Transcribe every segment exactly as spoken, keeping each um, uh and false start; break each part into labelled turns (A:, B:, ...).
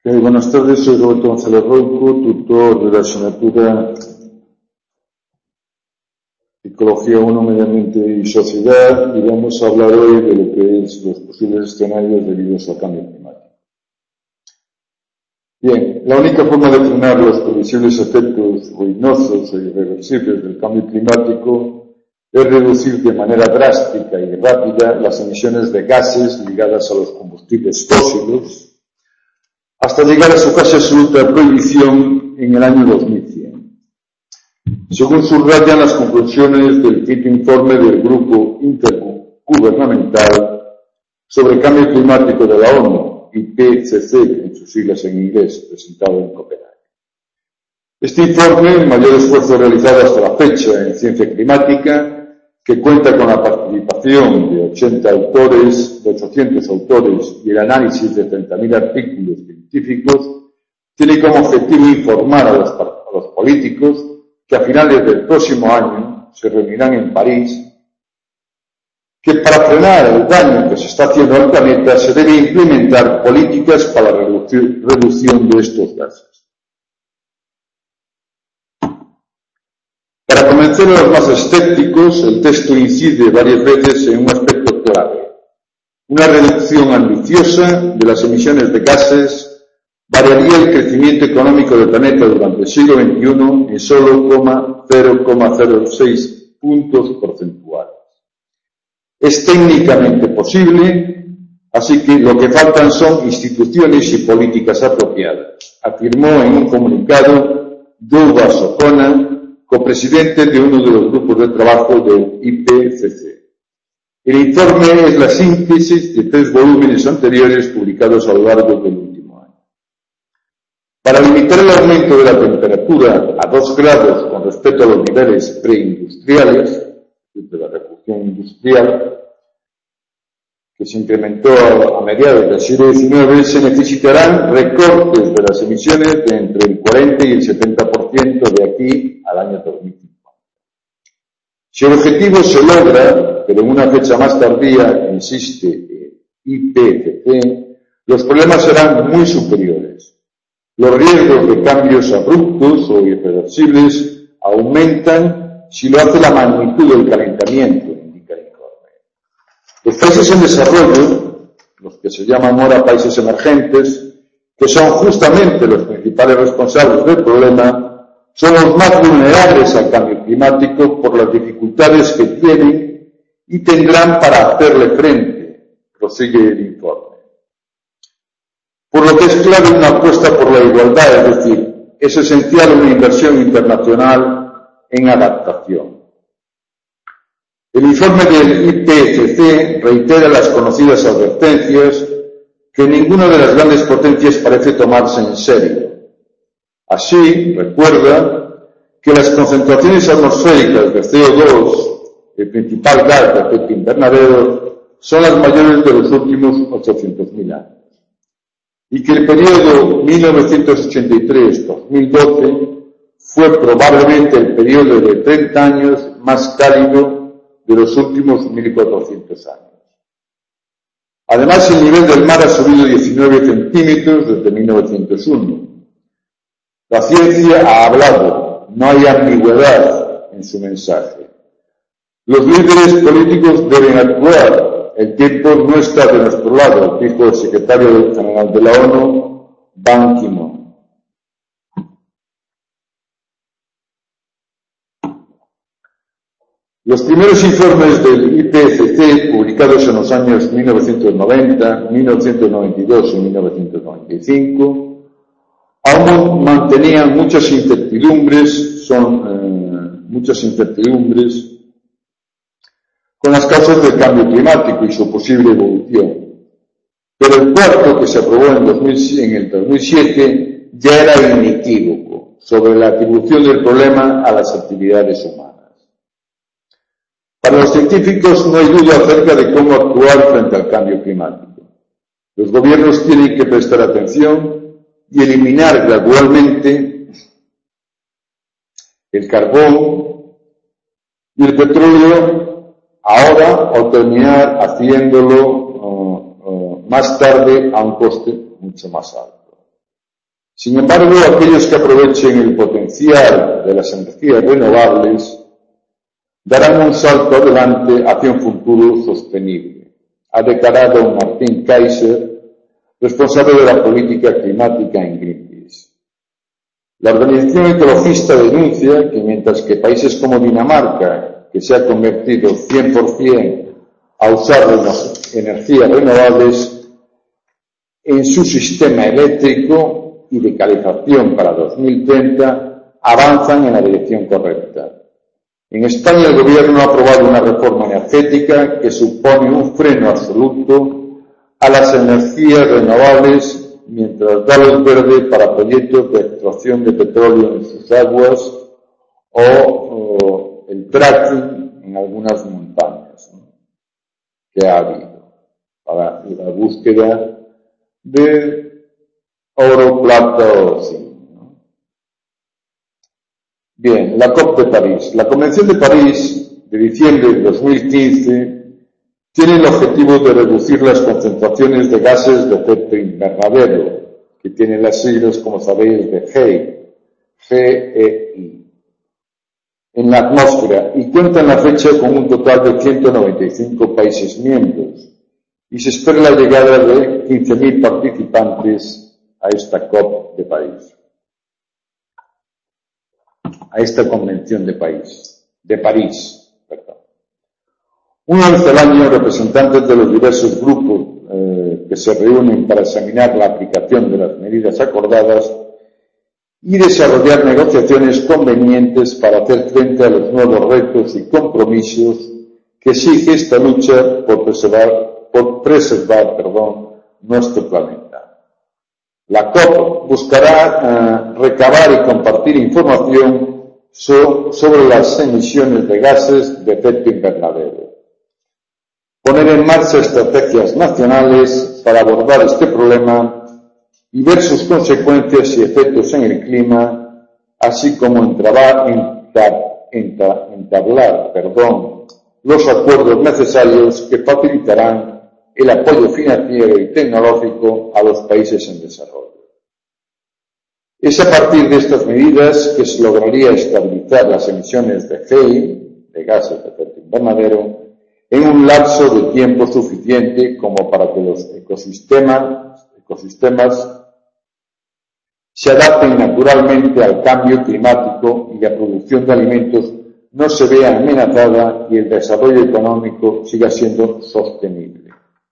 A: Eh, buenas tardes, soy Roberto González Rouco, tutor de la asignatura Ecología uno, Medio Ambiente y Sociedad, y vamos a hablar hoy de lo que es los posibles escenarios debidos al cambio climático. Bien, la única forma de frenar los previsibles efectos ruinosos e irreversibles del cambio climático es reducir de manera drástica y rápida las emisiones de gases ligadas a los combustibles fósiles, hasta llegar a su casi absoluta prohibición en el año dos mil cien. Según subrayan las conclusiones del quinto informe del Grupo Intergubernamental sobre el Cambio Climático de la ONU, I P C C, en sus siglas en inglés, presentado en Copenhague. Este informe, el mayor esfuerzo realizado hasta la fecha en ciencia climática, que cuenta con la participación de ochenta autores, de ochocientos autores y el análisis de treinta mil artículos científicos, tiene como objetivo informar a los, a los políticos que a finales del próximo año se reunirán en París, que para frenar el daño que se está haciendo al planeta se debe implementar políticas para la reducción de estos gases. Para convencer a los más escépticos, el texto incide varias veces en un aspecto clave: una reducción ambiciosa de las emisiones de gases variaría el crecimiento económico del planeta durante el siglo veintiuno en solo cero coma cero seis puntos porcentuales. Es técnicamente posible, así que lo que faltan son instituciones y políticas apropiadas, afirmó en un comunicado Douglas O'Connor, copresidente de uno de los grupos de trabajo del I P C C. El informe es la síntesis de tres volúmenes anteriores publicados a lo largo del último año. Para limitar el aumento de la temperatura a dos grados con respecto a los niveles preindustriales, de la revolución industrial, que se incrementó a mediados del siglo diecinueve, se necesitarán recortes de las emisiones de entre el cuarenta y el setenta por ciento de aquí al año dos mil cincuenta. Si el objetivo se logra, pero en una fecha más tardía, insiste el I P C C, los problemas serán muy superiores. Los riesgos de cambios abruptos o irreversibles aumentan si lo hace la magnitud del calentamiento, indica el informe. Los países en desarrollo, los que se llaman ahora países emergentes, que son justamente los principales responsables del problema, son los más vulnerables al cambio climático por las dificultades que tienen y tendrán para hacerle frente, prosigue el informe. Por lo que es clave una apuesta por la igualdad, es decir, es esencial una inversión internacional en adaptación. El informe del I P C C reitera las conocidas advertencias que ninguna de las grandes potencias parece tomarse en serio. Así, recuerda que las concentraciones atmosféricas de C O dos, el principal gas de efecto invernadero, son las mayores de los últimos ochocientos mil años, y que el periodo mil novecientos ochenta y tres a dos mil doce fue probablemente el periodo de treinta años más cálido de los últimos mil cuatrocientos años. Además, el nivel del mar ha subido diecinueve centímetros desde mil novecientos uno. La ciencia ha hablado, no hay ambigüedad en su mensaje. Los líderes políticos deben actuar, el tiempo no está de nuestro lado, dijo el secretario general de la ONU, Ban Ki-moon. Los primeros informes del I P C C, publicados en los años mil novecientos noventa, mil novecientos noventa y dos y mil novecientos noventa y cinco, aún mantenían muchas incertidumbres, son eh, muchas incertidumbres con las causas del cambio climático y su posible evolución. Pero el cuarto, que se aprobó en, dos mil, en el dos mil siete, ya era inequívoco sobre la atribución del problema a las actividades humanas. Para los científicos no hay duda acerca de cómo actuar frente al cambio climático. Los gobiernos tienen que prestar atención y eliminar gradualmente el carbón y el petróleo ahora o terminar haciéndolo uh, uh, más tarde a un coste mucho más alto. Sin embargo, aquellos que aprovechen el potencial de las energías renovables darán un salto adelante hacia un futuro sostenible, ha declarado Martin Kaiser, responsable de la política climática en Greenpeace. La organización ecologista denuncia que mientras que países como Dinamarca, que se ha convertido cien por cien a usar las energías renovables en su sistema eléctrico y de calefacción para dos mil treinta, avanzan en la dirección correcta. En España el Gobierno ha aprobado una reforma energética que supone un freno absoluto a las energías renovables mientras da luz verde para proyectos de extracción de petróleo en sus aguas o, o el fracking en algunas montañas, ¿no?, que ha habido para la búsqueda de oro, plata o zinc. Bien, la COP de París. La Convención de París de diciembre de dos mil quince tiene el objetivo de reducir las concentraciones de gases de efecto invernadero, que tienen las siglas, como sabéis, de G E I, en la atmósfera y cuenta en la fecha con un total de ciento noventa y cinco países miembros y se espera la llegada de quince mil participantes a esta COP de París. a esta Convención de París, de París, perdón. Una vez al año, representantes de los diversos grupos eh, que se reúnen para examinar la aplicación de las medidas acordadas y desarrollar negociaciones convenientes para hacer frente a los nuevos retos y compromisos que exige esta lucha por preservar, por preservar perdón, nuestro planeta. La COP buscará eh, recabar y compartir información so, sobre las emisiones de gases de efecto invernadero, poner en marcha estrategias nacionales para abordar este problema y ver sus consecuencias y efectos en el clima, así como entrabar, entab, entab, entablar perdón, los acuerdos necesarios que facilitarán el apoyo financiero y tecnológico a los países en desarrollo. Es a partir de estas medidas que se lograría estabilizar las emisiones de G E I, de gases de efecto invernadero, en un lapso de tiempo suficiente como para que los ecosistemas, ecosistemas se adapten naturalmente al cambio climático y la producción de alimentos no se vea amenazada y el desarrollo económico siga siendo sostenible.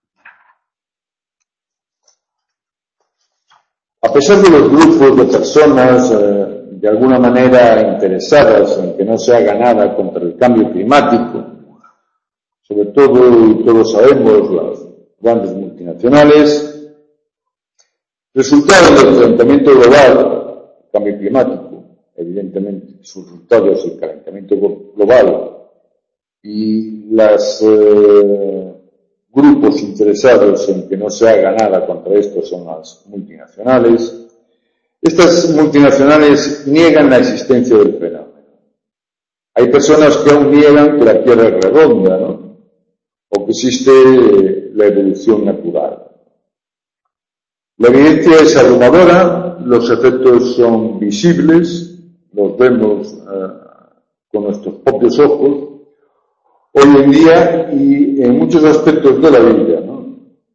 A: A pesar de los grupos de personas eh, de alguna manera interesadas en que no se haga nada contra el cambio climático, sobre todo, y todos sabemos, las grandes multinacionales, resultado del calentamiento global, el cambio climático, evidentemente, sus resultados, el calentamiento global y los eh, grupos interesados en que no se haga nada contra esto son las multinacionales. Estas multinacionales niegan la existencia del fenómeno. Hay personas que aún niegan que la Tierra es redonda, ¿no?, o que existe la evolución natural. La evidencia es abrumadora, los efectos son visibles, los vemos eh, con nuestros propios ojos, hoy en día y en muchos aspectos de la vida, ¿no?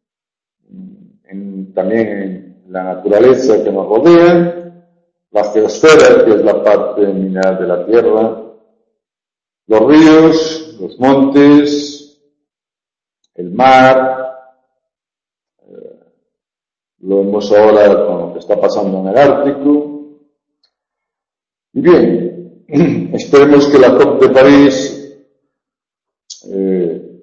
A: En, también en la naturaleza que nos rodea, la geosfera, que es la parte mineral de la Tierra, los ríos, los montes, el mar, eh, lo vemos ahora con lo que está pasando en el Ártico. Y bien, esperemos que la COP de París eh,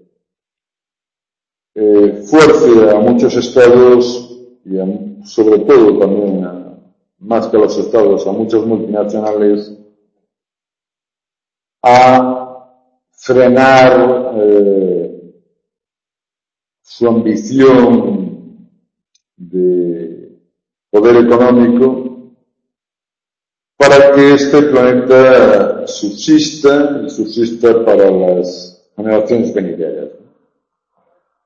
A: eh, fuerce a muchos estados y a, sobre todo también a, más que a los estados, a muchas multinacionales a frenar eh, su ambición de poder económico para que este planeta subsista y subsista para las generaciones venideras.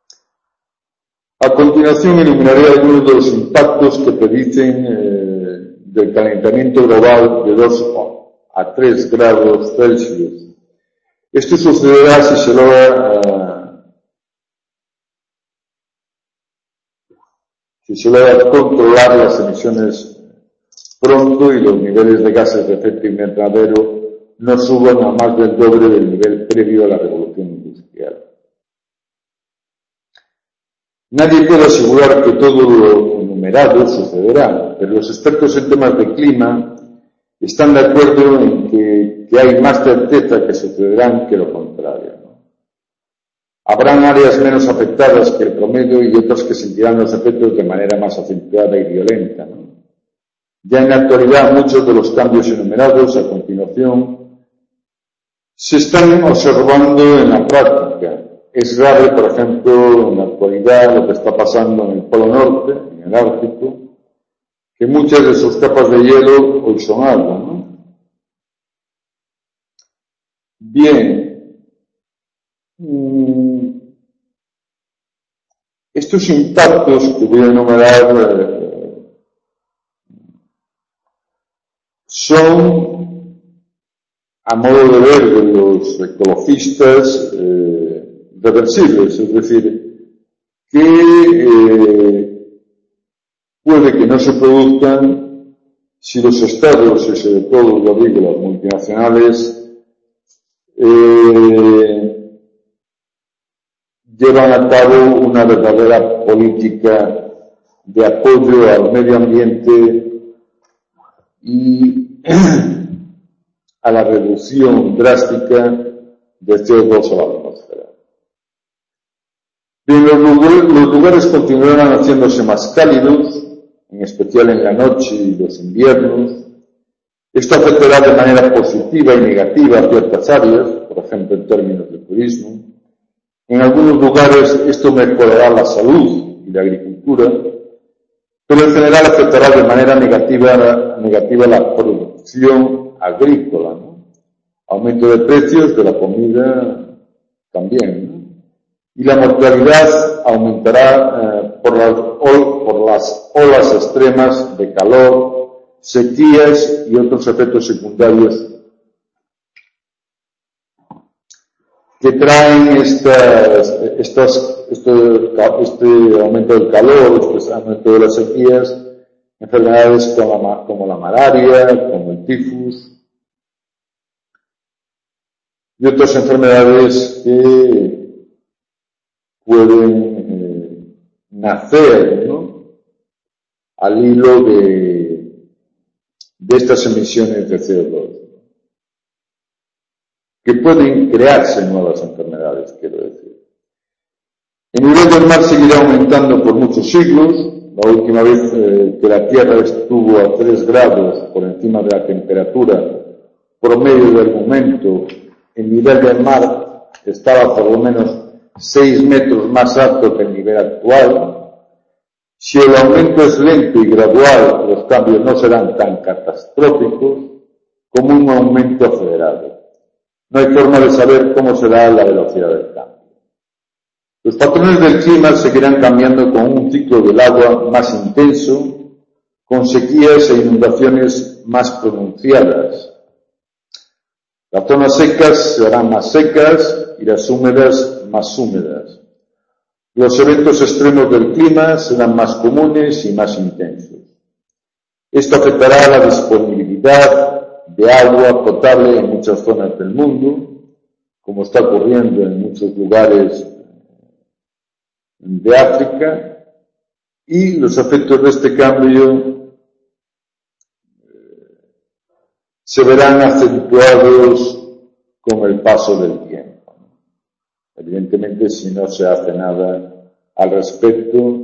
A: A continuación enumeraré algunos de los impactos que predicen eh, del calentamiento global de dos a tres grados Celsius. Esto sucederá si se logra, uh, si se logra controlar las emisiones pronto y los niveles de gases de efecto invernadero no suban a más del doble del nivel previo a la revolución industrial. Nadie puede asegurar que todo lo enumerado sucederá, pero los expertos en temas de clima están de acuerdo en que, que hay más certeza que sucederán que lo contrario, ¿no? Habrán áreas menos afectadas que el promedio y otras que sentirán los efectos de manera más acentuada y violenta, ¿no? Ya en la actualidad muchos de los cambios enumerados a continuación se están observando en la práctica. Es grave, por ejemplo, en la actualidad lo que está pasando en el Polo Norte, en el Ártico, que muchas de sus capas de hielo hoy son agua, ¿no? Bien. Estos impactos que voy a enumerar eh, son, a modo de ver de los ecologistas, eh, reversibles, es decir, que eh, puede que no se produzcan si los estados, y sobre todo lo digo las multinacionales, eh, llevan a cabo una verdadera política de apoyo al medio ambiente y a la reducción drástica de C O dos a la atmósfera. Bien, los lugares, los lugares continuarán haciéndose más cálidos, en especial en la noche y los inviernos. Esto afectará de manera positiva y negativa a ciertas áreas, por ejemplo en términos de turismo. En algunos lugares esto mejorará la salud y la agricultura, pero en general afectará de manera negativa, negativa la producción agrícola, ¿no? Aumento de precios de la comida también, ¿no? Y la mortalidad aumentará eh, por, las, por las olas extremas de calor, sequías y otros efectos secundarios que traen estas, estas, este, este aumento del calor, este aumento de las sequías, enfermedades como la, como la malaria, como el tifus y otras enfermedades que pueden eh, nacer, ¿no?, al hilo de, de estas emisiones de C O dos, que pueden crearse nuevas enfermedades, quiero decir. El nivel del mar seguirá aumentando por muchos siglos. La última vez eh, que la Tierra estuvo a tres grados por encima de la temperatura promedio del momento, el nivel del mar estaba por lo menos seis metros más alto que el nivel actual. Si el aumento es lento y gradual, los cambios no serán tan catastróficos como un aumento acelerado. No hay forma de saber cómo será la velocidad del cambio. Los patrones del clima seguirán cambiando con un ciclo del agua más intenso, con sequías e inundaciones más pronunciadas. Las zonas secas serán más secas y las húmedas más húmedas. Los eventos extremos del clima serán más comunes y más intensos. Esto afectará la disponibilidad de agua potable en muchas zonas del mundo, como está ocurriendo en muchos lugares de África, y los efectos de este cambio se verán acentuados con el paso del tiempo. Evidentemente, si no se hace nada al respecto,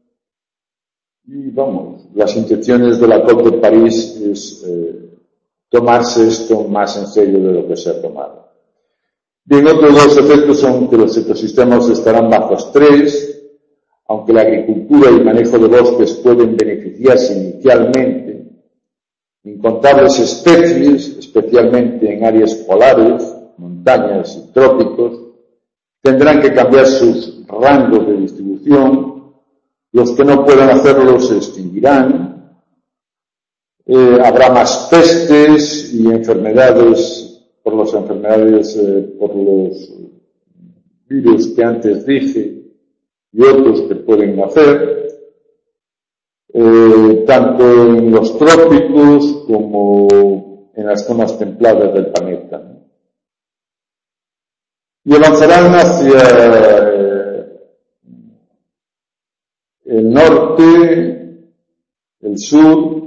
A: y vamos, las intenciones de la COP de París es eh, tomarse esto más en serio de lo que se ha tomado. Bien, otros dos efectos son que los ecosistemas estarán bajo estrés, aunque la agricultura y el manejo de bosques pueden beneficiarse inicialmente. Incontables especies, especialmente en áreas polares, montañas y trópicos, tendrán que cambiar sus rangos de distribución. Los que no puedan hacerlo se extinguirán. eh, habrá más pestes y enfermedades, por las enfermedades, eh, por los virus que antes dije y otros que pueden nacer, eh, tanto en los trópicos como en las zonas templadas del planeta. Y avanzarán hacia eh, el norte, el sur,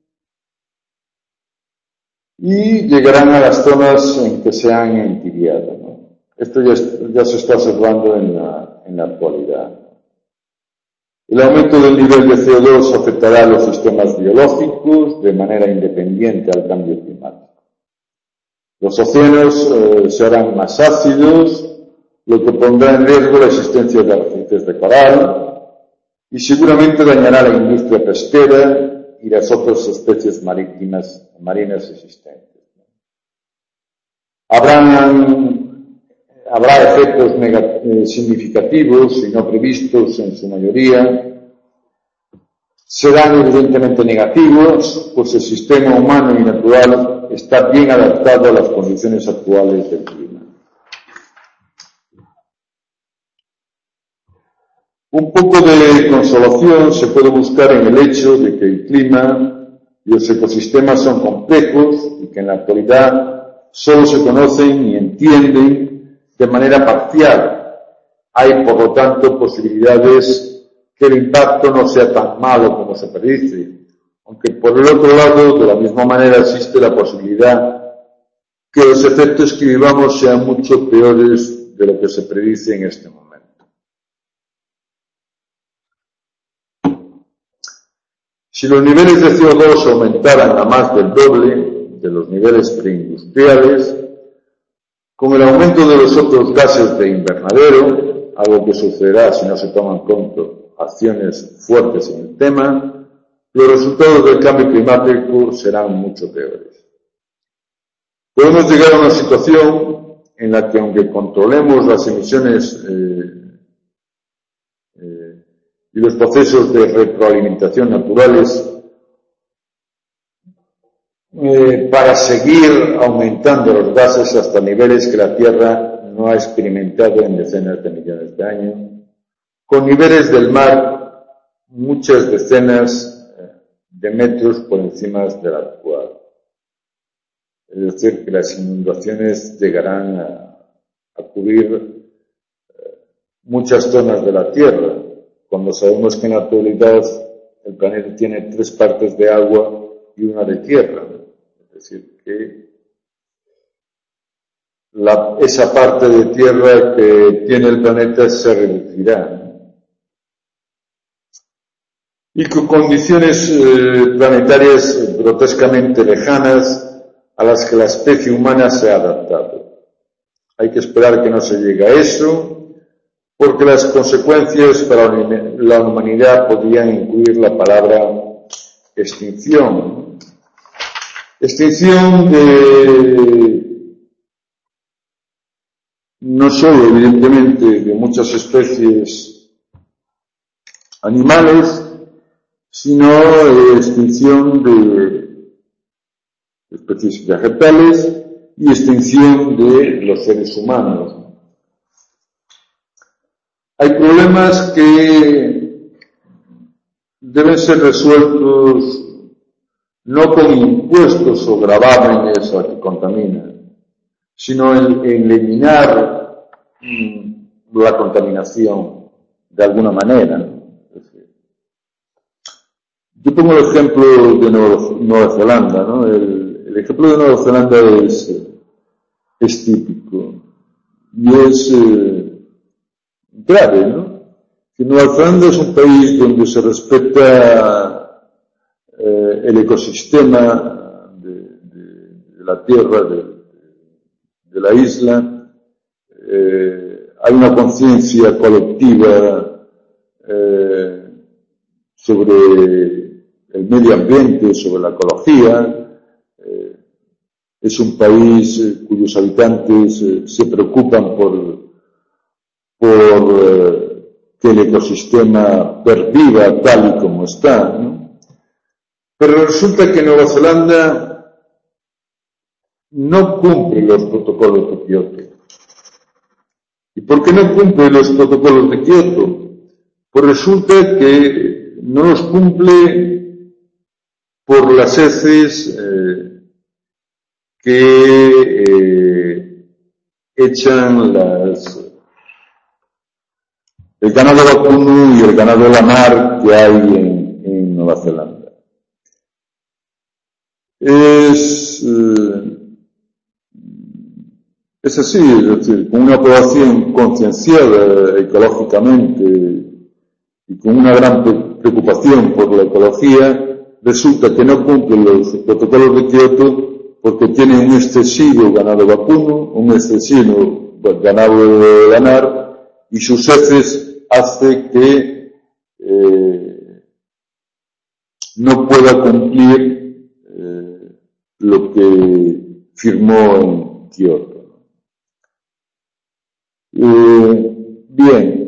A: y llegarán a las zonas en que se han entibiado, ¿no? Esto ya, ya se está observando en la, en la actualidad. El aumento del nivel de C O dos afectará a los sistemas biológicos de manera independiente al cambio climático. Los océanos eh, se harán más ácidos, lo que pondrá en riesgo la existencia de arrecifes de coral y seguramente dañará la industria pesquera y las otras especies marítimas, marinas existentes. Habrán, habrá efectos eh, significativos y no previstos en su mayoría. Serán evidentemente negativos, pues el sistema humano y natural está bien adaptado a las condiciones actuales del clima. Un poco de consolación se puede buscar en el hecho de que el clima y los ecosistemas son complejos y que en la actualidad solo se conocen y entienden de manera parcial. Hay, por lo tanto, posibilidades que el impacto no sea tan malo como se predice, aunque por el otro lado, de la misma manera, existe la posibilidad que los efectos que vivamos sean mucho peores de lo que se predice en este momento. Si los niveles de C O dos aumentaran a más del doble de los niveles preindustriales, con el aumento de los otros gases de invernadero, algo que sucederá si no se toman pronto acciones fuertes en el tema, los resultados del cambio climático serán mucho peores. Podemos llegar a una situación en la que, aunque controlemos las emisiones eh, eh, y los procesos de retroalimentación naturales, eh, para seguir aumentando los gases hasta niveles que la Tierra no ha experimentado en decenas de millones de años, con niveles del mar muchas decenas de metros por encima del actual. Es decir, que las inundaciones llegarán a, a cubrir muchas zonas de la Tierra, cuando sabemos que en la actualidad el planeta tiene tres partes de agua y una de tierra. Es decir, que la, esa parte de tierra que tiene el planeta se reducirá. Y con condiciones eh, planetarias grotescamente lejanas a las que la especie humana se ha adaptado. Hay que esperar que no se llegue a eso, porque las consecuencias para la humanidad podrían incluir la palabra extinción. Extinción de, no solo evidentemente de muchas especies animales, sino eh, extinción de especies vegetales y extinción de los seres humanos. Hay problemas que deben ser resueltos no con impuestos o gravámenes a que contaminan, sino en, en eliminar mm, la contaminación de alguna manera. Yo pongo el ejemplo de Nueva, Nueva Zelanda, ¿no? El, el ejemplo de Nueva Zelanda es, es típico y es eh, grave, ¿no? Que Nueva Zelanda es un país donde se respeta eh, el ecosistema de, de, de la tierra, de, de la isla, eh, hay una conciencia colectiva eh, sobre el medio ambiente, sobre la ecología. Eh, es un país eh, cuyos habitantes eh, se preocupan por, por eh, que el ecosistema perviva tal y como está, ¿no? Pero resulta que Nueva Zelanda no cumple los protocolos de Kioto. ¿Y por qué no cumple los protocolos de Kioto? Pues resulta que no los cumple por las heces eh, que eh, echan las, el ganado vacuno y el ganado lanar que hay en, en Nueva Zelanda. Es, eh, es así, es decir, con una población concienciada ecológicamente y con una gran preocupación por la ecología, resulta que no cumplen los protocolos de Kioto porque tienen un excesivo ganado vacuno, un excesivo ganado lanar, y sus heces hace que eh, no pueda cumplir eh, lo que firmó en Kioto. Eh, bien.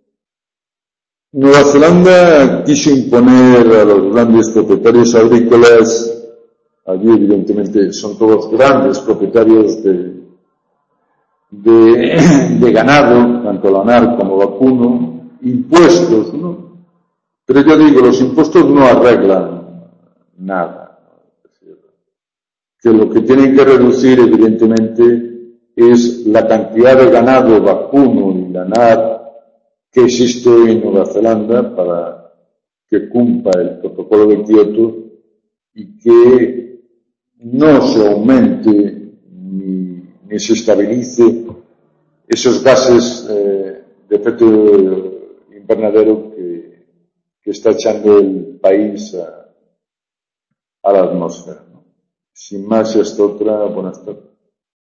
A: Nueva Zelanda quiso imponer a los grandes propietarios agrícolas, allí evidentemente son todos grandes propietarios de, de, de ganado, tanto lanar como vacuno, impuestos, ¿no? Pero yo digo, los impuestos no arreglan nada. Es decir, que lo que tienen que reducir evidentemente es la cantidad de ganado vacuno y lanar que existe hoy en Nueva Zelanda para que cumpla el protocolo de Kioto y que no se aumente ni, ni se estabilice esos gases eh, de efecto invernadero que, que está echando el país a, a la atmósfera, ¿no? Sin más, esta otra, buenas tardes.